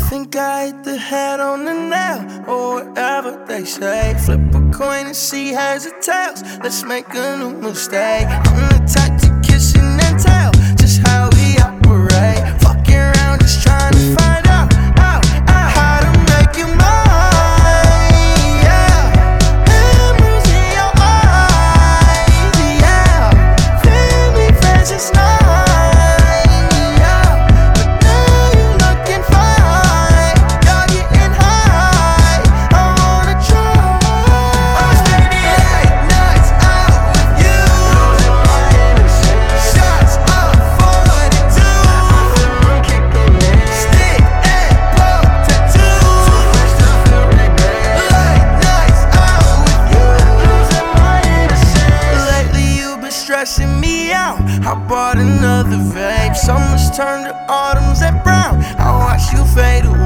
think I hit the head on the nail, or whatever they say. Flip a coin and see heads or tails. Let's make a new mistake. I'm the type to kiss and then tell just how we operate. Fucking around, just trying to find out how to make you mine. Yeah, memories in your eyes. Yeah, family, friends, it's not. Stressing me out. I bought another vape. Summers turn to autumns at brown. I watch you fade away.